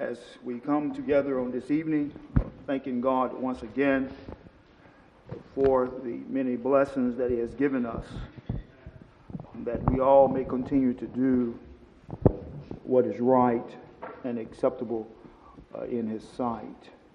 as we come together on this evening, thanking God once again for the many blessings that He has given us, that we all may continue to do what is right and acceptable in His sight.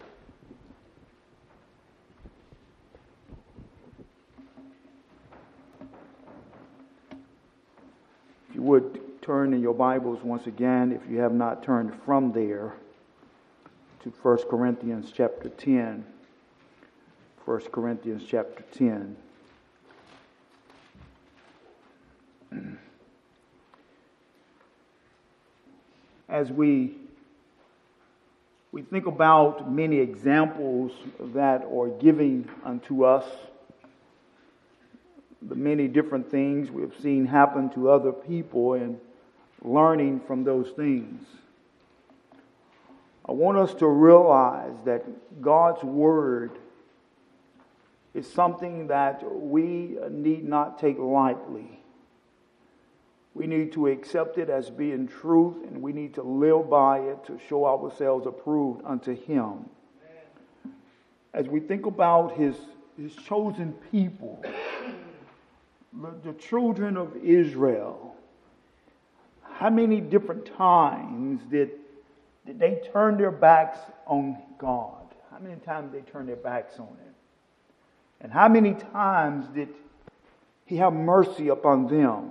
If you would turn in your Bibles once again, if you have not turned from there, to 1 Corinthians chapter 10. 1 Corinthians chapter 10. As we think about many examples that are given unto us, the many different things we have seen happen to other people and learning from those things, I want us to realize that God's Word is something that we need not take lightly. We need to accept it as being truth, and we need to live by it to show ourselves approved unto Him. As we think about His chosen people, the children of Israel, how many different times did they turn their backs on God? How many times did they turn their backs on Him? And how many times did He have mercy upon them?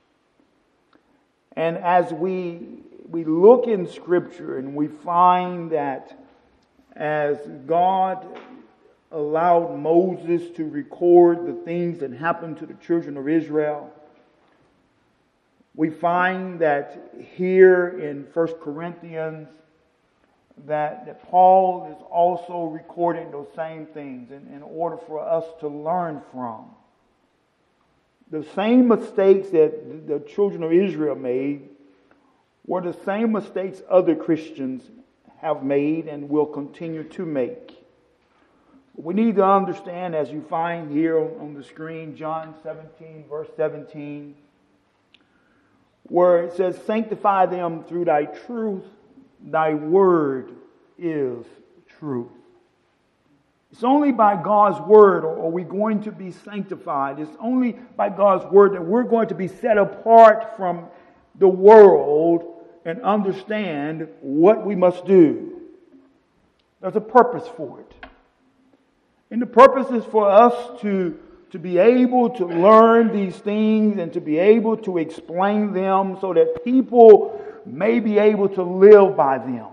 And as we look in Scripture and we find that as God allowed Moses to record the things that happened to the children of Israel, we find that here in 1 Corinthians that Paul is also recording those same things in order for us to learn from. The same mistakes that the children of Israel made were the same mistakes other Christians have made and will continue to make. We need to understand, as you find here on the screen, John 17, verse 17, where it says, "Sanctify them through thy truth, thy word is truth." It's only by God's word are we going to be sanctified. It's only by God's word that we're going to be set apart from the world and understand what we must do. There's a purpose for it. And the purpose is for us to be able to learn these things and to be able to explain them so that people may be able to live by them.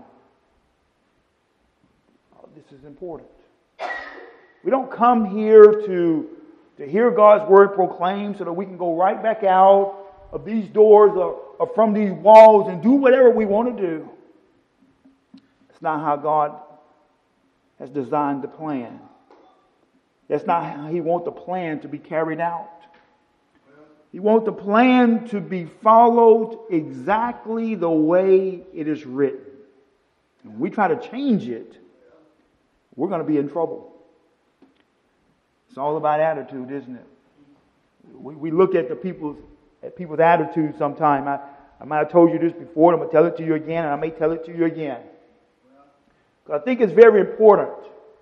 This is important. We don't come here to hear God's word proclaimed so that we can go right back out of these doors or from these walls and do whatever we want to do. It's not how God has designed the plan. That's not how He wants the plan to be carried out. He wants the plan to be followed exactly the way it is written. And we try to change it, we're going to be in trouble. It's all about attitude, isn't it? We look at people's attitude sometime. I might have told you this before, and I'm going to tell it to you again, and I may tell it to you again. Because I think it's very important.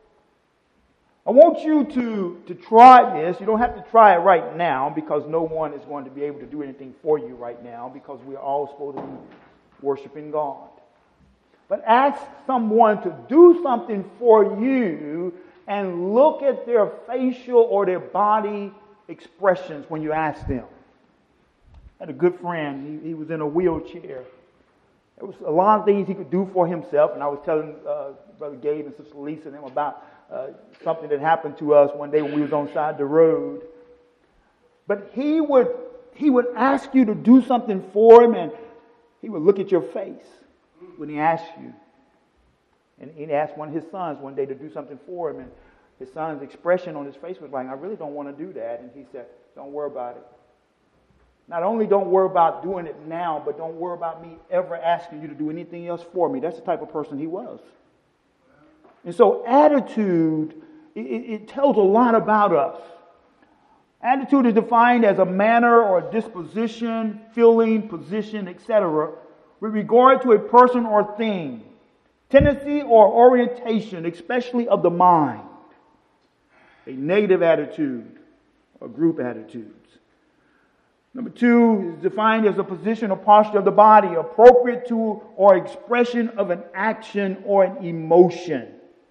I want you to try this. You don't have to try it right now because no one is going to be able to do anything for you right now because we're all supposed to be worshiping God. But ask someone to do something for you and look at their facial or their body expressions when you ask them. I had a good friend. He was in a wheelchair. There was a lot of things he could do for himself, and I was telling Brother Gabe and Sister Lisa and them about something that happened to us one day when we was on side the road. But he would ask you to do something for him, and he would look at your face when he asked you. And he asked one of his sons one day to do something for him, and his son's expression on his face was like, "I really don't want to do that." And he said, "Don't worry about it. Not only don't worry about doing it now, but don't worry about me ever asking you to do anything else for me." That's the type of person he was. And so attitude, it tells a lot about us. Attitude is defined as a manner or a disposition, feeling, position, etc., with regard to a person or thing, Tendency or orientation, especially of the mind. A negative attitude or group attitudes. Number 2 is defined as a position or posture of the body appropriate to or expression of an action or an emotion.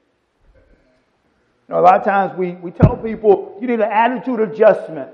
A lot of times we tell people you need an attitude adjustment.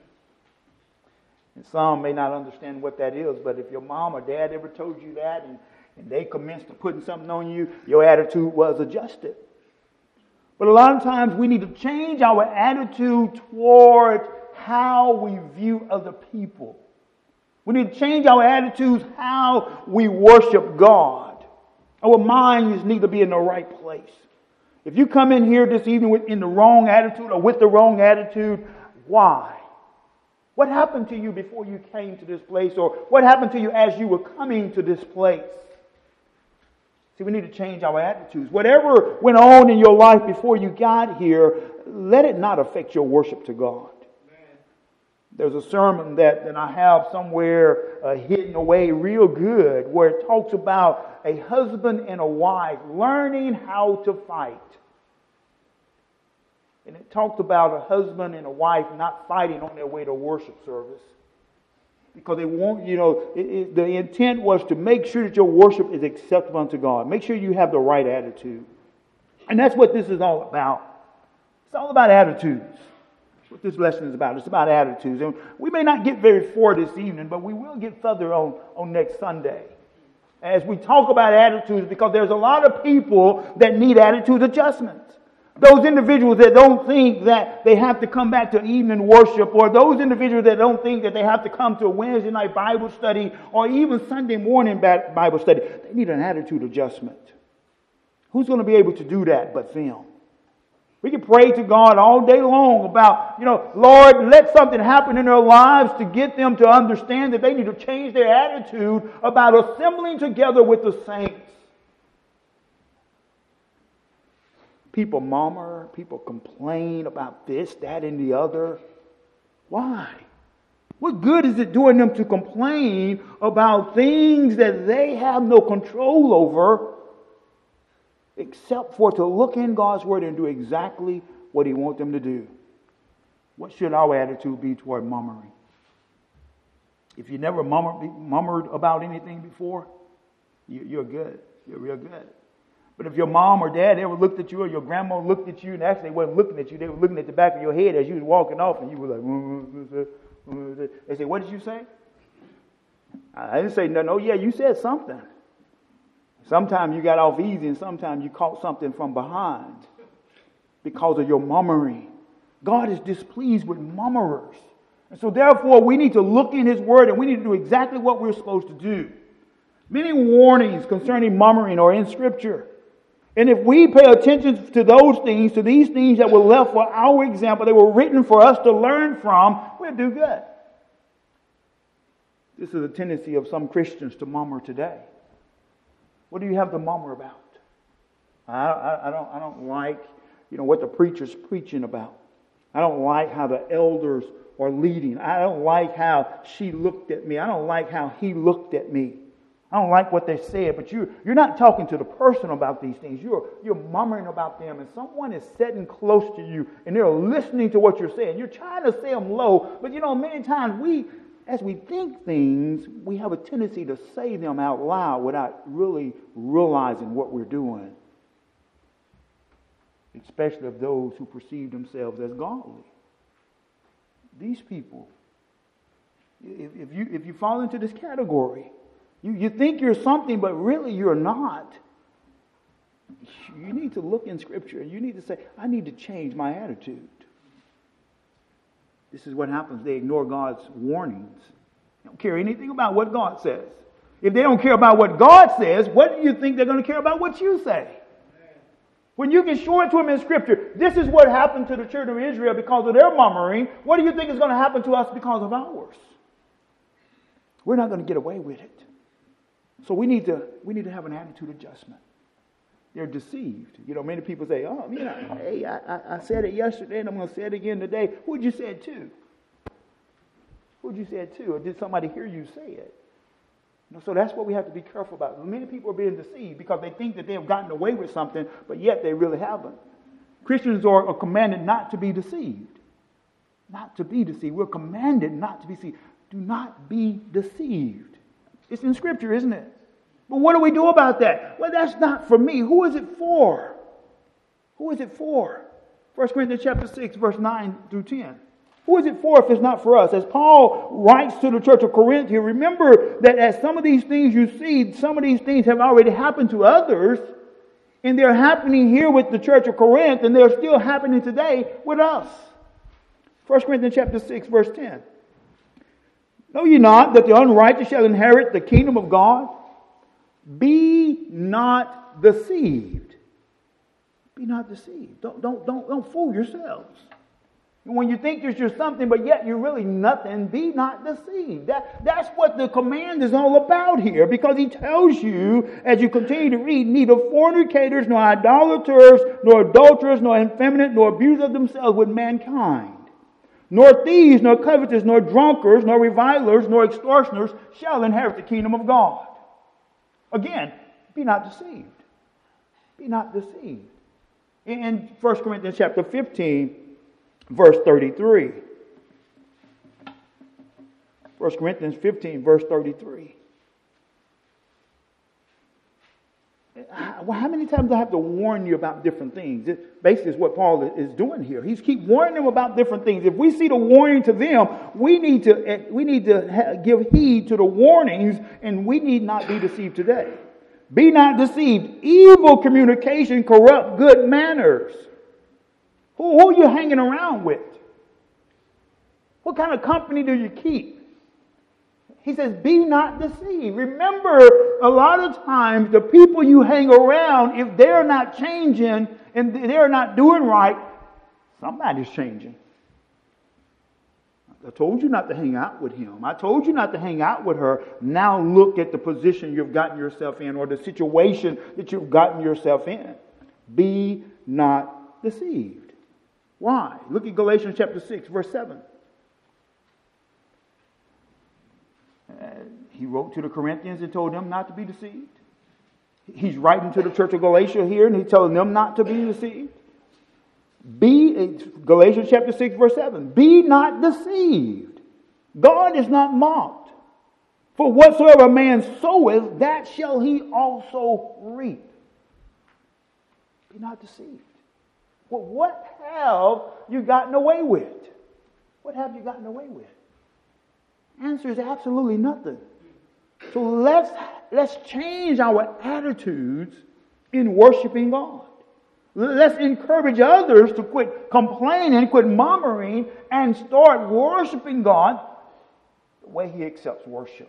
And some may not understand what that is, but if your mom or dad ever told you that and they commenced to putting something on you, your attitude was adjusted. But a lot of times we need to change our attitude toward how we view other people. We need to change our attitudes, how we worship God. Our minds need to be in the right place. If you come in here this evening in the wrong attitude or with the wrong attitude, why? What happened to you before you came to this place? Or what happened to you as you were coming to this place? See, we need to change our attitudes. Whatever went on in your life before you got here, let it not affect your worship to God. There's a sermon that I have somewhere hidden away real good where it talks about a husband and a wife learning how to fight. And it talked about a husband and a wife not fighting on their way to worship service. Because they want, the intent was to make sure that your worship is acceptable unto God. Make sure you have the right attitude. And that's what this is all about. It's all about attitudes. That's what this lesson is about. It's about attitudes. And we may not get very far this evening, but we will get further on next Sunday. As we talk about attitudes, because there's a lot of people that need attitude adjustments. Those individuals that don't think that they have to come back to evening worship, or those individuals that don't think that they have to come to a Wednesday night Bible study, or even Sunday morning Bible study, they need an attitude adjustment. Who's going to be able to do that but them? We can pray to God all day long about, Lord, let something happen in their lives to get them to understand that they need to change their attitude about assembling together with the saints. People murmur, people complain about this, that, and the other. Why? What good is it doing them to complain about things that they have no control over, except for to look in God's Word and do exactly what He wants them to do? What should our attitude be toward murmuring? If you never murmured about anything before, you're good. You're real good. But if your mom or dad ever looked at you, or your grandma looked at you, and actually they wasn't looking at you, they were looking at the back of your head as you was walking off, and you were like, they say, "What did you say?" I didn't say no. Yeah, you said something. Sometimes you got off easy, and sometimes you caught something from behind because of your murmuring. God is displeased with murmurers. And so therefore, we need to look in His Word, and we need to do exactly what we're supposed to do. Many warnings concerning murmuring are in Scripture. And if we pay attention to those things, to these things that were left for our example, they were written for us to learn from, we'll do good. This is a tendency of some Christians to murmur today. What do you have to murmur about? I don't like, what the preacher's preaching about. I don't like how the elders are leading. I don't like how she looked at me. I don't like how he looked at me. I don't like what they said, but you're not talking to the person about these things. You're murmuring about them, and someone is sitting close to you, and they're listening to what you're saying. You're trying to say them low, but many times as we think things, we have a tendency to say them out loud without really realizing what we're doing. Especially of those who perceive themselves as godly. These people, if you fall into this category, you think you're something, but really you're not. You need to look in Scripture and you need to say, I need to change my attitude. This is what happens. They ignore God's warnings. They don't care anything about what God says. If they don't care about what God says, what do you think they're going to care about what you say? When you can show it to them in Scripture, this is what happened to the children of Israel because of their murmuring. What do you think is going to happen to us because of ours? We're not going to get away with it. So we need to have an attitude adjustment. They're deceived. Many people say, hey, I said it yesterday and I'm going to say it again today. Who'd you say it to? Who'd you say it to? Or did somebody hear you say it? So that's what we have to be careful about. Many people are being deceived because they think that they have gotten away with something, but yet they really haven't. Christians are commanded not to be deceived. Not to be deceived. We're commanded not to be deceived. Do not be deceived. It's in Scripture, isn't it? But what do we do about that? Well, that's not for me. Who is it for? Who is it for? 1 Corinthians chapter 6, verse 9 through 10. Who is it for if it's not for us? As Paul writes to the church of Corinth here, remember that as some of these things you see, some of these things have already happened to others, and they're happening here with the church of Corinth, and they're still happening today with us. 1 Corinthians chapter 6, verse 10. Know ye not that the unrighteous shall inherit the kingdom of God? Be not deceived. Be not deceived. Don't fool yourselves. When you think that you're something, but yet you're really nothing, be not deceived. That's what the command is all about here, because he tells you, as you continue to read, neither fornicators, nor idolaters, nor adulterers, nor effeminate, nor abusers of themselves with mankind, nor thieves, nor covetous, nor drunkards, nor revilers, nor extortioners shall inherit the kingdom of God. Again, be not deceived. Be not deceived. In 1 Corinthians chapter 15, verse 33. 1 Corinthians 15, verse 33. How many times do I have to warn you about different things? Basically, is what Paul is doing here. He's keep warning them about different things. If we see the warning to them, we need to give heed to the warnings, and we need not be deceived today. Be not deceived. Evil communication corrupt good manners. Who are you hanging around with? What kind of company do you keep? He says, be not deceived. Remember, a lot of times the people you hang around, if they're not changing and they're not doing right, somebody's changing. I told you not to hang out with him. I told you not to hang out with her. Now look at the position you've gotten yourself in, or the situation that you've gotten yourself in. Be not deceived. Why? Look at Galatians chapter 6, verse 7. He wrote to the Corinthians and told them not to be deceived. He's writing to the church of Galatia here, and he's telling them not to be deceived. Galatians chapter 6, verse 7. Be not deceived. God is not mocked. For whatsoever a man soweth, that shall he also reap. Be not deceived. Well, what have you gotten away with? What have you gotten away with? Answer is absolutely nothing. So let's change our attitudes in worshiping God. Let's encourage others to quit complaining, quit murmuring, and start worshiping God the way He accepts worship.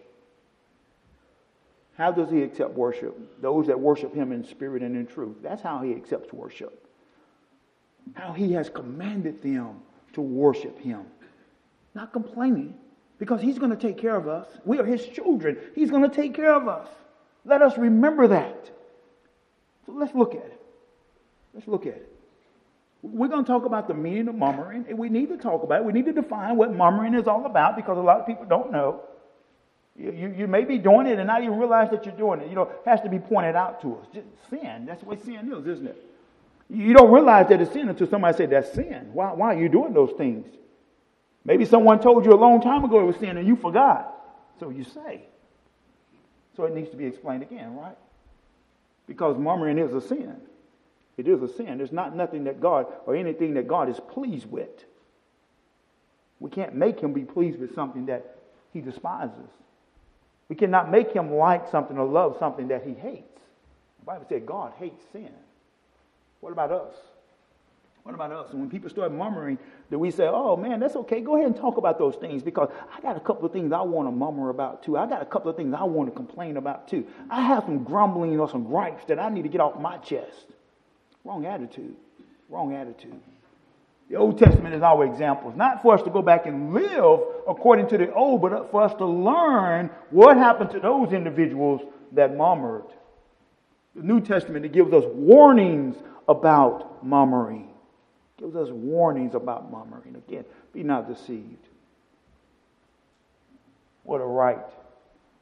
How does He accept worship? Those that worship Him in spirit and in truth. That's how He accepts worship. How He has commanded them to worship Him. Not complaining, because He's going to take care of us. We are His children. He's going to take care of us. Let us remember that. So let's look at it. Let's look at it. We're going to talk about the meaning of murmuring, and we need to talk about it. We need to define what murmuring is all about, because a lot of people don't know. You may be doing it and not even realize that you're doing it. It has to be pointed out to us. Just sin. That's the way sin is, isn't it? You don't realize that it's sin until somebody says that's sin. Why are you doing those things? Maybe someone told you a long time ago it was sin and you forgot. So you say. So it needs to be explained again, right? Because murmuring is a sin. It is a sin. There's not nothing that God or anything that God is pleased with. We can't make Him be pleased with something that He despises. We cannot make Him like something or love something that He hates. The Bible said God hates sin. What about us? What about us? And when people start murmuring, that we say, oh man, that's okay. Go ahead and talk about those things, because I got a couple of things I want to murmur about too. I got a couple of things I want to complain about too. I have some grumbling or some gripes that I need to get off my chest. Wrong attitude. Wrong attitude. The Old Testament is our examples. Not for us to go back and live according to the old, but for us to learn what happened to those individuals that murmured. The New Testament, it gives us warnings about murmuring. It gives us warnings about murmuring. Again, be not deceived. What a right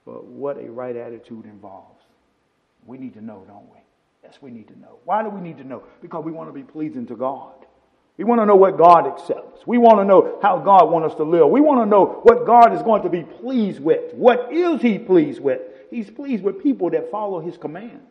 But what a right attitude involves, we need to know, don't we? Yes, we need to know. Why do we need to know? Because we want to be pleasing to God. We want to know what God accepts. We want to know how God wants us to live. We want to know what God is going to be pleased with. What is He pleased with? He's pleased with people that follow His commands.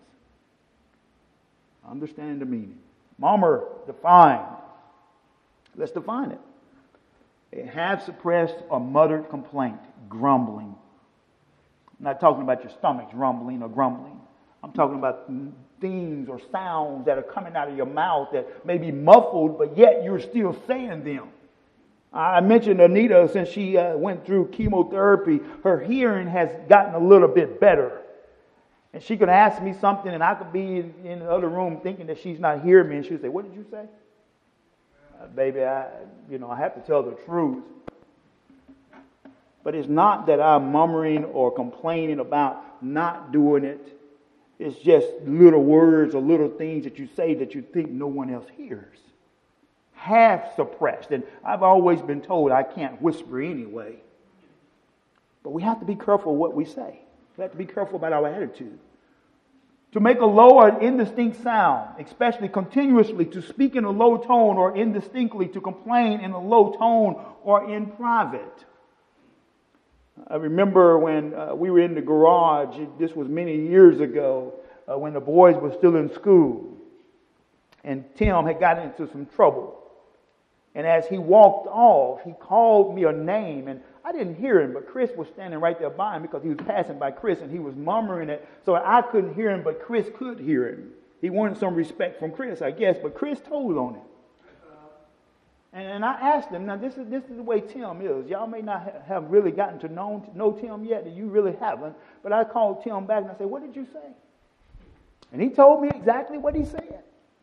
Understand the meaning. Murmur, define. Let's define it. A half-suppressed or muttered complaint, grumbling. I'm not talking about your stomach's rumbling or grumbling. I'm talking about things or sounds that are coming out of your mouth that may be muffled, but yet you're still saying them. I mentioned Anita, since she went through chemotherapy, her hearing has gotten a little bit better. And she could ask me something, and I could be in the other room thinking that she's not hearing me, and she would say, "What did you say?" Baby, I have to tell the truth. But it's not that I'm murmuring or complaining about not doing it. It's just little words or little things that you say that you think no one else hears. Half suppressed. And I've always been told I can't whisper anyway. But we have to be careful what we say. We have to be careful about our attitude. To make a low or indistinct sound, especially continuously, to speak in a low tone or indistinctly, to complain in a low tone or in private. I remember when we were in the garage, this was many years ago, when the boys were still in school. And Tim had gotten into some trouble. And as he walked off, he called me a name. And I didn't hear him, but Chris was standing right there by him because he was passing by Chris and he was murmuring it. So I couldn't hear him, but Chris could hear him. He wanted some respect from Chris, I guess, but Chris told on him. And I asked him, now this is the way Tim is. Y'all may not have really gotten to know Tim yet, and you really haven't. But I called Tim back and I said, "What did you say?" And he told me exactly what he said.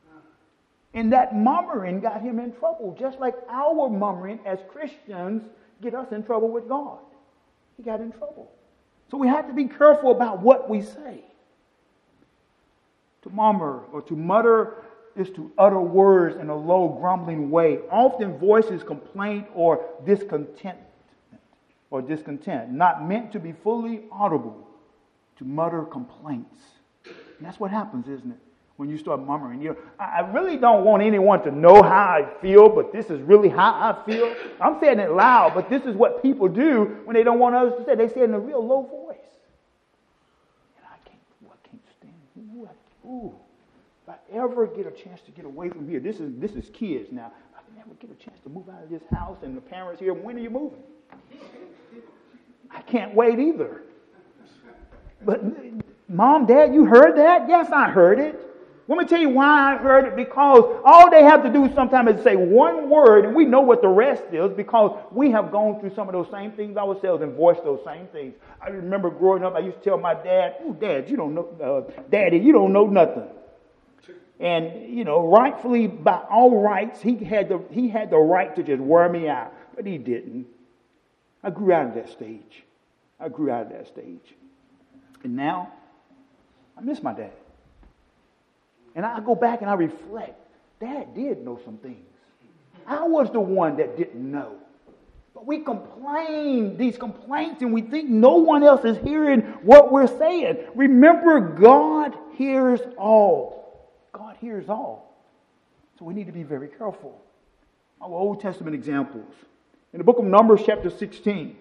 And that murmuring got him in trouble, just like our murmuring as Christians get us in trouble with God. He got in trouble. So we have to be careful about what we say. To murmur or to mutter is to utter words in a low, grumbling way, often voices complaint or discontent, not meant to be fully audible, to mutter complaints. And that's what happens, isn't it? When you start murmuring. I really don't want anyone to know how I feel, but this is really how I feel. I'm saying it loud, but this is what people do when they don't want others to say. They say it in a real low voice. And I can't stand it. Ooh. If I ever get a chance to get away from here, this is kids now. If I can ever get a chance to move out of this house and the parents here, when are you moving? I can't wait either. But Mom, Dad, you heard that? Yes, I heard it. Let me tell you why I heard it. Because all they have to do sometimes is say one word, and we know what the rest is because we have gone through some of those same things ourselves and voiced those same things. I remember growing up, I used to tell my dad, "Oh, Dad, you don't know, Daddy, you don't know nothing." And, rightfully, by all rights, he had the right to just wear me out. But he didn't. I grew out of that stage. And now, I miss my dad. And I go back and I reflect. Dad did know some things. I was the one that didn't know. But we complain these complaints and we think no one else is hearing what we're saying. Remember, God hears all. God hears all. So we need to be very careful. Our Old Testament examples. In the book of Numbers chapter 16.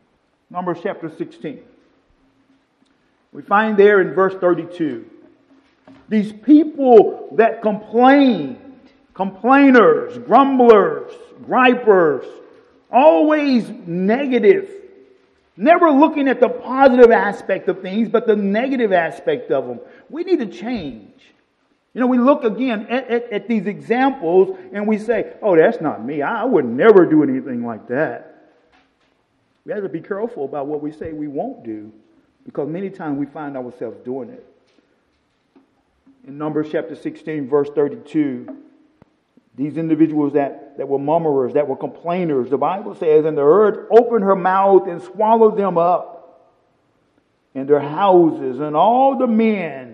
We find there in verse 32. These people that complainers, grumblers, gripers, always negative, never looking at the positive aspect of things, but the negative aspect of them. We need to change. We look again at these examples and we say, "Oh, that's not me. I would never do anything like that." We have to be careful about what we say we won't do because many times we find ourselves doing it. In Numbers chapter 16, verse 32, these individuals that were murmurers, that were complainers, the Bible says, "And the earth opened her mouth and swallowed them up, and their houses, and all the men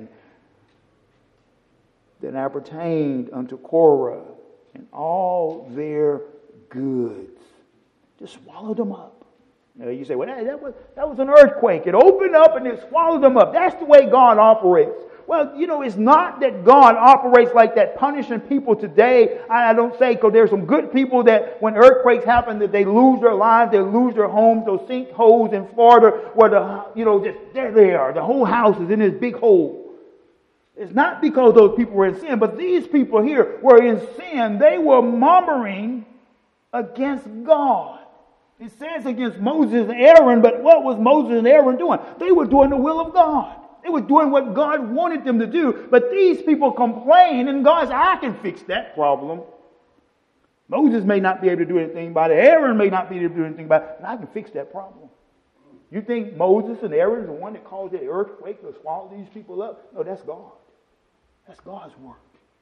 that appertained unto Korah, and all their goods." Just swallowed them up. You say, well, that was an earthquake. It opened up and it swallowed them up. That's the way God operates. Well, it's not that God operates like that, punishing people today. I don't say, because there's some good people that when earthquakes happen, that they lose their lives, they lose their homes, those sinkholes in Florida where there they are. The whole house is in this big hole. It's not because those people were in sin, but these people here were in sin. They were murmuring against God. It says against Moses and Aaron, but what was Moses and Aaron doing? They were doing the will of God. They were doing what God wanted them to do. But these people complain, and God said, I can fix that problem. Moses may not be able to do anything about it. Aaron may not be able to do anything about it, but I can fix that problem. You think Moses and Aaron is the one that caused the earthquake to swallow these people up? No, that's God. That's God's work.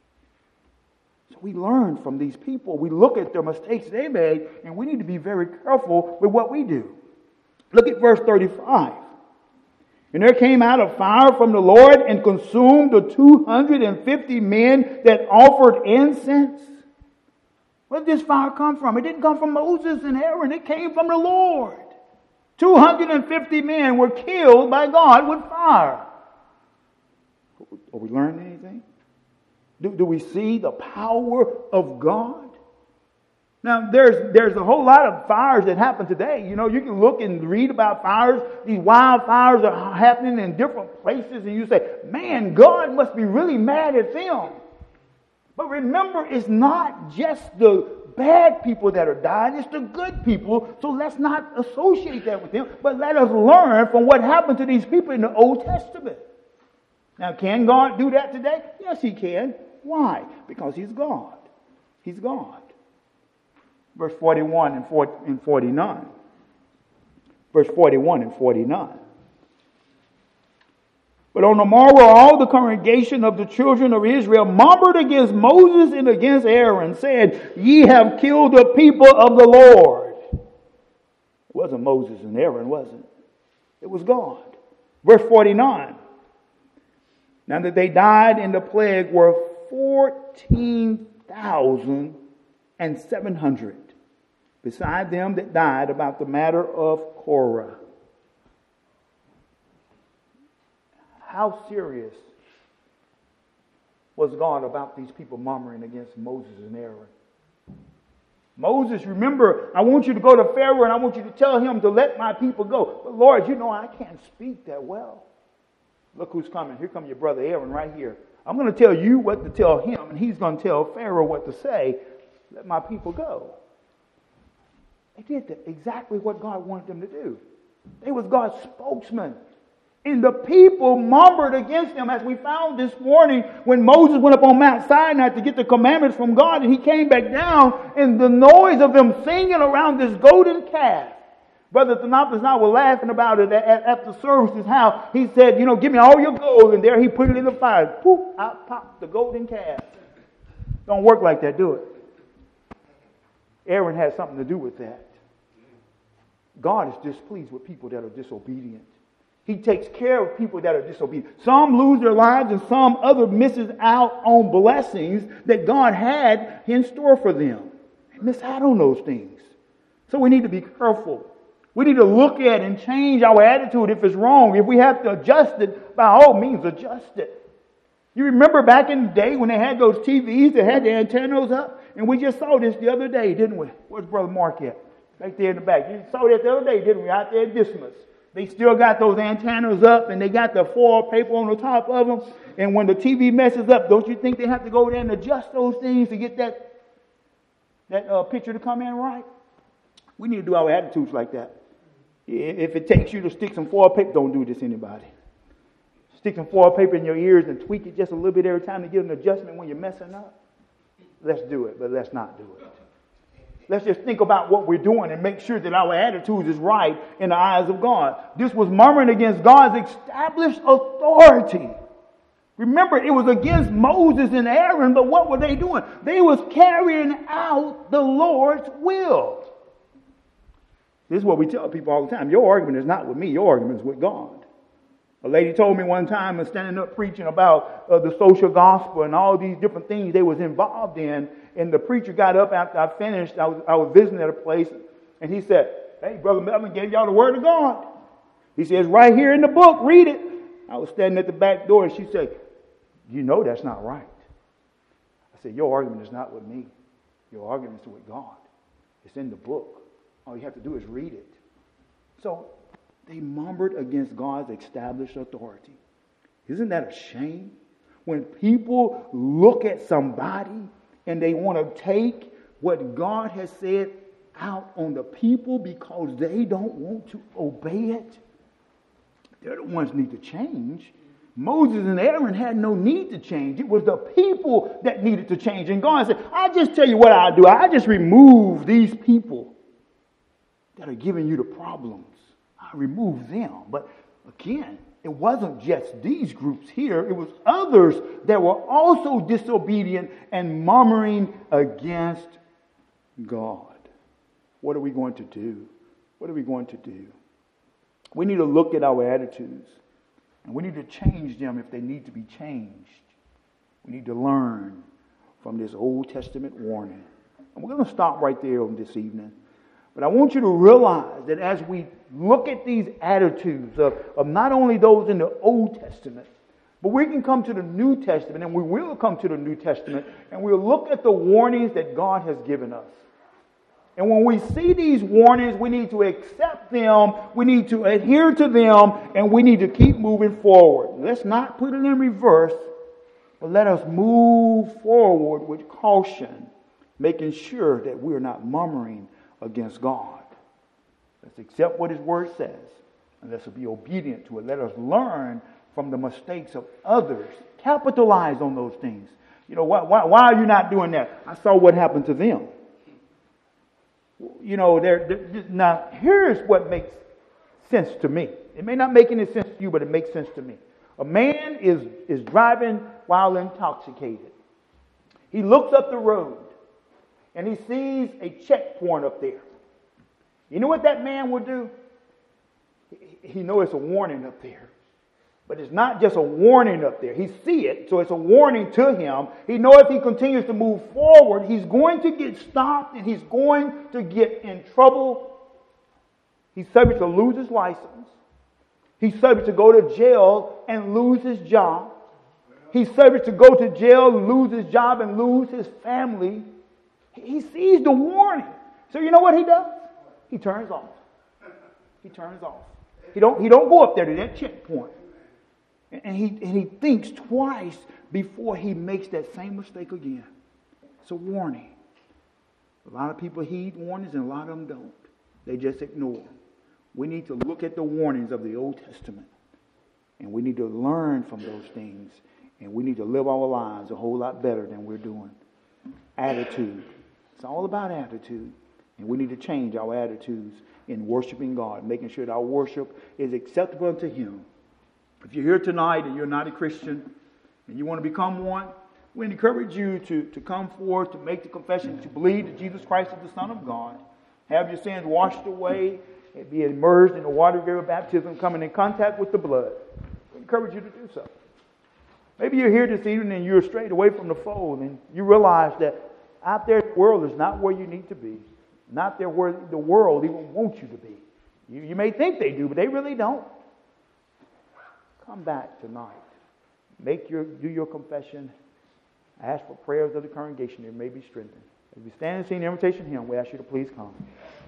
So we learn from these people. We look at the mistakes they made, and we need to be very careful with what we do. Look at verse 35. And there came out a fire from the Lord and consumed the 250 men that offered incense. Where did this fire come from? It didn't come from Moses and Aaron. It came from the Lord. 250 men were killed by God with fire. Are we learning anything? Do we see the power of God? Now, there's a whole lot of fires that happen today. You can look and read about fires. These wildfires are happening in different places, and you say, man, God must be really mad at them. But remember, it's not just the bad people that are dying, it's the good people. So let's not associate that with them, but let us learn from what happened to these people in the Old Testament. Now, can God do that today? Yes, He can. Why? Because He's God. He's God. Verse 41 and 49. Verse 41 and 49. But on the morrow, all the congregation of the children of Israel murmured against Moses and against Aaron, saying, Ye have killed the people of the Lord. It wasn't Moses and Aaron, was it? It was God. Verse 49. Now that they died in the plague were 14,700, beside them that died about the matter of Korah. How serious was God about these people murmuring against Moses and Aaron? Moses, remember, I want you to go to Pharaoh and I want you to tell him to let my people go. But Lord, I can't speak that well. Look who's coming. Here comes your brother Aaron right here. I'm going to tell you what to tell him, and he's going to tell Pharaoh what to say. Let my people go. They did exactly what God wanted them to do. They was God's spokesman. And the people murmured against him, as we found this morning when Moses went up on Mount Sinai to get the commandments from God, and he came back down, and the noise of them singing around this golden calf. Brother Thanopoulos and I were laughing about it at the services, how he said, give me all your gold, and there he put it in the fire. Poof, out popped the golden calf. Don't work like that, do it. Aaron had something to do with that. God is displeased with people that are disobedient. He takes care of people that are disobedient. Some lose their lives and some other misses out on blessings that God had in store for them. They miss out on those things. So we need to be careful. We need to look at and change our attitude if it's wrong. If we have to adjust it, by all means, adjust it. You remember back in the day when they had those TVs that had the antennas up? And we just saw this the other day, didn't we? Where's Brother Mark at? Right there in the back. You saw that the other day, didn't we? Out there at Dismas. They still got those antennas up and they got the foil paper on the top of them. And when the TV messes up, don't you think they have to go there and adjust those things to get that picture to come in right? We need to do our attitudes like that. If it takes you to stick some foil paper, don't do this, anybody. Stick some foil paper in your ears and tweak it just a little bit every time to get an adjustment when you're messing up. Let's do it, but let's not do it. Let's just think about what we're doing and make sure that our attitude is right in the eyes of God. This was murmuring against God's established authority. Remember, it was against Moses and Aaron, but what were they doing? They was carrying out the Lord's will. This is what we tell people all the time. Your argument is not with me. Your argument is with God. A lady told me one time, and standing up preaching about the social gospel and all these different things they was involved in, and the preacher got up after I finished. I was visiting at a place, and he said, Hey, Brother Melvin gave y'all the word of God. He says, right here in the book, read it. I was standing at the back door and she said, you know that's not right. I said, your argument is not with me. Your argument is with God. It's in the book. All you have to do is read it. So they murmured against God's established authority. Isn't that a shame? When people look at somebody and they want to take what God has said out on the people because they don't want to obey it, they're the ones who need to change. Moses and Aaron had no need to change. It was the people that needed to change. And God said, I'll just tell you what I'll do. I'll just remove these people that are giving you the problems. I'll remove them. But again, it wasn't just these groups here. It was others that were also disobedient and murmuring against God. What are we going to do? What are we going to do? We need to look at our attitudes. And we need to change them if they need to be changed. We need to learn from this Old Testament warning. And we're going to stop right there on this evening. But I want you to realize that as we look at these attitudes of not only those in the Old Testament, but we can come to the New Testament, and we will come to the New Testament, and we'll look at the warnings that God has given us. And when we see these warnings, we need to accept them, we need to adhere to them, and we need to keep moving forward. Let's not put it in reverse, but let us move forward with caution, making sure that we're not murmuring against God. Let's accept what His Word says, and let's be obedient to it. Let us learn from the mistakes of others. Capitalize on those things. You know, why are you not doing that? I saw what happened to them. You know, now here's what makes sense to me. It may not make any sense to you, but it makes sense to me. A man is driving while intoxicated. He looks up the road and he sees a checkpoint up there. You know what that man would do? He knows it's a warning up there. But it's not just a warning up there. He sees it, so it's a warning to him. He knows if he continues to move forward, he's going to get stopped and he's going to get in trouble. He's subject to lose his license. He's subject to go to jail and lose his job. He's subject to go to jail, lose his job, and lose his family. He sees the warning. So you know what he does? He turns off. He turns off. He don't go up there to that checkpoint. And he thinks twice before he makes that same mistake again. It's a warning. A lot of people heed warnings and a lot of them don't. They just ignore them. We need to look at the warnings of the Old Testament. And we need to learn from those things. And we need to live our lives a whole lot better than we're doing. Attitude. It's all about attitude. And we need to change our attitudes in worshiping God, making sure that our worship is acceptable unto Him. If you're here tonight and you're not a Christian and you want to become one, we encourage you to come forward to make the confession that you believe that Jesus Christ is the Son of God, have your sins washed away, and be immersed in the water of your baptism, coming in contact with the blood. We encourage you to do so. Maybe you're here this evening and you're strayed away from the fold and you realize that out there the world is not where you need to be, not there where the world even wants you to be. You may think they do, but they really don't. Come back tonight. Do your confession. Ask for prayers of the congregation. It may be strengthened. As we stand and sing the invitation hymn, we ask you to please come.